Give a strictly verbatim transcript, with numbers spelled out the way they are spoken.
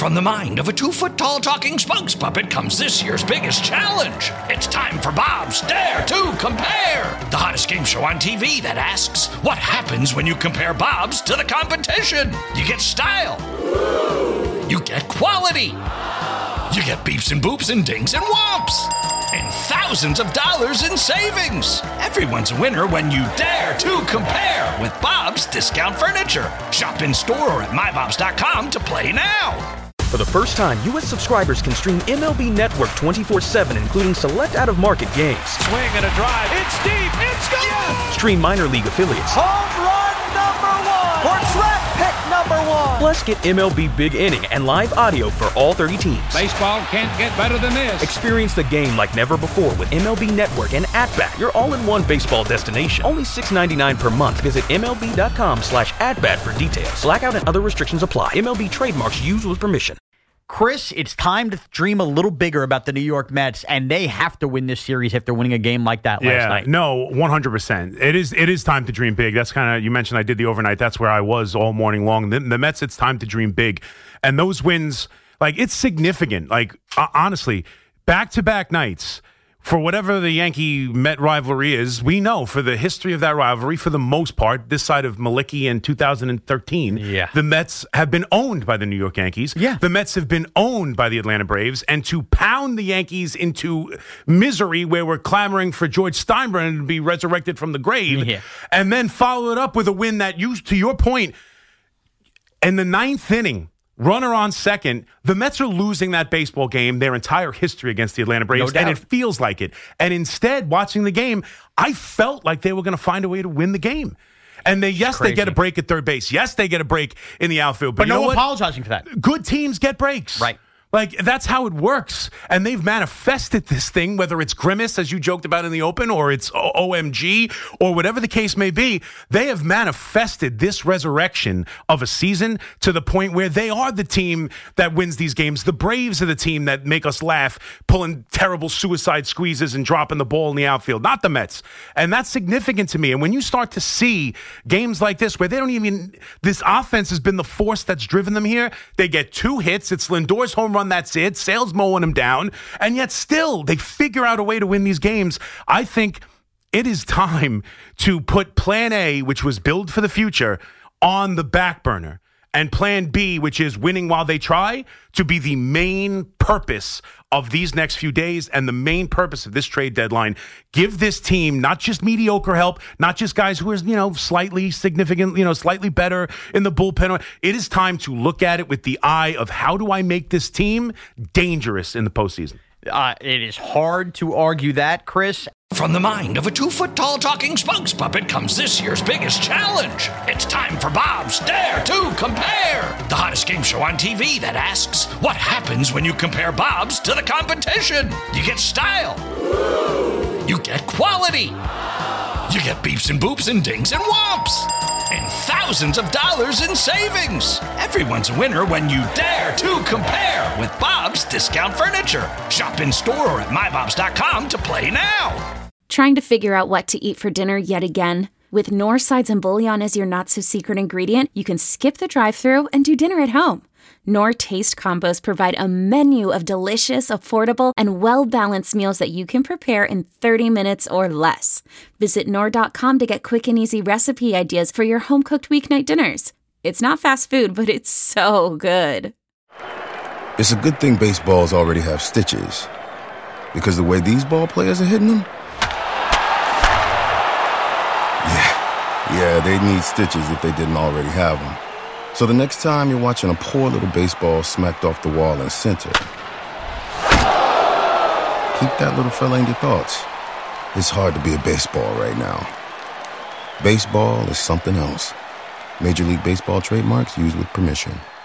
From the mind of a two-foot-tall talking spokes puppet comes this year's biggest challenge. It's time for Bob's Dare to Compare, the hottest game show on T V that asks, what happens when you compare Bobs to the competition? You get style. You get quality. You get beeps and boops and dings and whomps. And thousands of dollars in savings. Everyone's a winner when you dare to compare with Bob's Discount Furniture. Shop in store or at my bobs dot com to play now. For the first time, U S subscribers can stream M L B Network twenty-four seven, including select out-of-market games. Swing and a drive. It's deep. It's gone. Yes! Stream minor league affiliates. Home run number one. Or draft pick number one. Plus, get M L B Big Inning and live audio for all thirty teams. Baseball can't get better than this. Experience the game like never before with M L B Network and At-Bat, your all-in-one baseball destination. Only six dollars and ninety-nine cents per month. Visit M L B dot com slash at-bat for details. Blackout and other restrictions apply. M L B trademarks used with permission. Chris, it's time to dream a little bigger about the New York Mets, and they have to win this series if they're winning a game like that last yeah, night. No, one hundred percent. It is It is time to dream big. That's kind of, you mentioned I did the overnight. That's where I was all morning long. The, the Mets, it's time to dream big. And those wins, like, it's significant. Like, uh, honestly, back-to-back nights, for whatever the Yankee-Met rivalry is, we know for the history of that rivalry, for the most part, this side of Malicki in two thousand thirteen, yeah. the Mets have been owned by the New York Yankees. Yeah. The Mets have been owned by the Atlanta Braves. And to pound the Yankees into misery where we're clamoring for George Steinbrenner to be resurrected from the grave, yeah. and then follow it up with a win that, you, to your point, in the ninth inning, runner on second, the Mets are losing that baseball game their entire history against the Atlanta Braves, No and doubt. it feels like it. And instead, watching the game, I felt like they were going to find a way to win the game. And they, yes, Crazy. they get a break at third base. Yes, they get a break in the outfield. But, But you know no what? apologizing for that. Good teams get breaks. Right. Like, that's how it works. And they've manifested this thing, whether it's Grimace, as you joked about in the open, or it's O M G, or whatever the case may be. They have manifested this resurrection of a season to the point where they are the team that wins these games. The Braves are the team that make us laugh, pulling terrible suicide squeezes and dropping the ball in the outfield, not the Mets. And that's significant to me. And when you start to see games like this where they don't even, this offense has been the force that's driven them here. They get two hits. It's Lindor's home run. That's it. Sale's mowing them down. And yet still, they figure out a way to win these games. I think it is time to put plan A, which was build for the future, on the back burner. And plan B, which is winning while they try, to be the main purpose of these next few days and the main purpose of this trade deadline. Give this team not just mediocre help, not just guys who are, you know, slightly significant, you know, slightly better in the bullpen. It is time to look at it with the eye of how do I make this team dangerous in the postseason? Uh, it is hard to argue that, Chris. From the mind of a two-foot-tall talking spokes puppet comes this year's biggest challenge. It's time for Bob's Dare to Compare, the hottest game show on T V that asks, what happens when you compare Bobs to the competition? You get style. You get quality. You get beeps and boops and dings and whomps. And thousands of dollars in savings. Everyone's a winner when you dare to compare with Bob's Discount Furniture. Shop in store or at my bobs dot com to play now. Trying to figure out what to eat for dinner yet again? With Knorr sides and bouillon as your not-so-secret ingredient, you can skip the drive-thru and do dinner at home. Knorr Taste Combos provide a menu of delicious, affordable, and well-balanced meals that you can prepare in thirty minutes or less. Visit Knorr dot com to get quick and easy recipe ideas for your home-cooked weeknight dinners. It's not fast food, but it's so good. It's a good thing baseballs already have stitches. Because the way these ball players are hitting them? Yeah, yeah, they need stitches if they didn't already have them. So the next time you're watching a poor little baseball smacked off the wall in center, keep that little fella in your thoughts. It's hard to be a baseball right now. Baseball is something else. Major League Baseball trademarks used with permission.